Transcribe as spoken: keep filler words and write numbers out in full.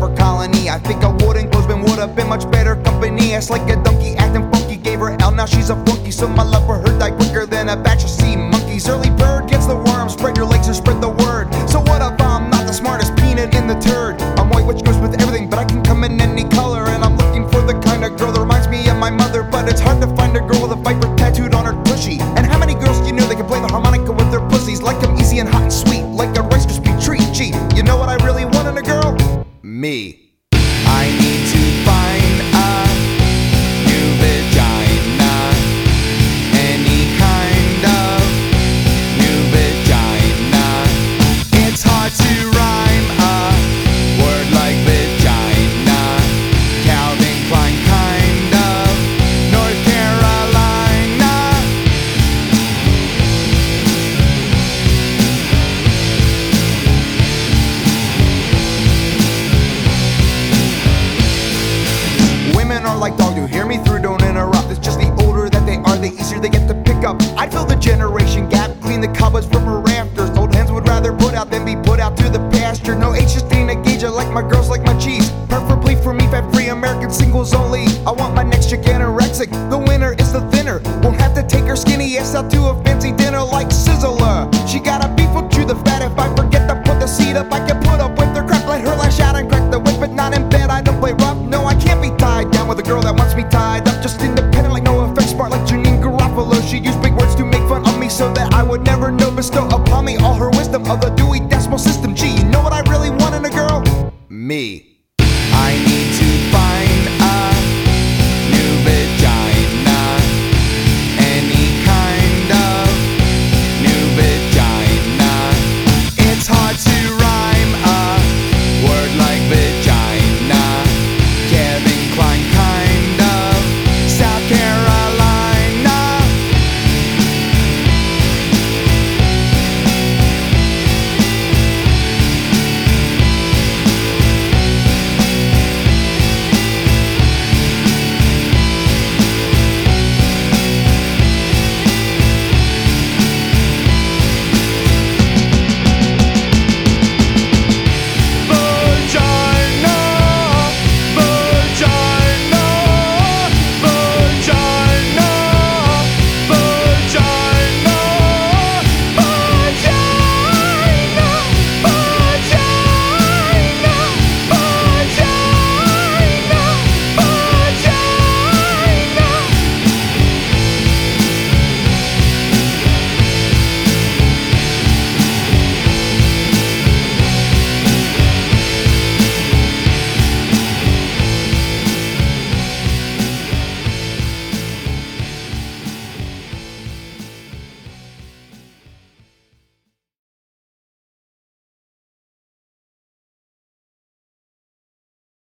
our colony. I think I wouldn't, Clothesman would have been much better company. It's like a donkey acting funky, gave her L, now she's a flunky. So my love for her died quicker than a batch of sea monkeys. Early bird gets the worm, spread your legs and spread the word. So what if I'm not the smartest peanut in the turd? I'm white, which goes with everything, but I can come in any color. And I'm looking for the kind of girl that reminds me of my mother. But it's hard to find a girl with a viper tattooed on her tushy. And how many girls do you know that can play the harmonica with their pussies? Like I'm easy and hot and sweet, like a Rice Krispie treat. Gee, you know what I really want in a girl? Me. I need to find a new vagina, any kind of new vagina. It's hard to rhyme a word like vagina. Calvin Klein kind of North Carolina. Women are like dogs, you hear me through, don't interrupt. It's just the older that they are, the easier they get to pick up. I'd fill the generation gap, clean the cobwebs from her rafters. Old hens would rather put out than be put out to the pasture. No age just ain't a gauge, I like my girls like my cheese. Preferably for me, fat-free, American singles only. I want my next chick anorexic, the winner is the thinner. Won't have to take her skinny ass out to a fancy dinner like Sizzler. She got a beef with you, the fat. If I forget to put the seat up, I can put up with her crap. Let her lash out and crack the whip, but not in bed. I don't play rough, no, I can't be tied down with a girl that wants me tied up. Just independent like no effects, smart like Janine Garofalo. She used big words to make fun of me so that I would never know, bestow upon me all her wisdom of the Dewey Decimal System. Gee, you know what I really want in a girl? Me. I need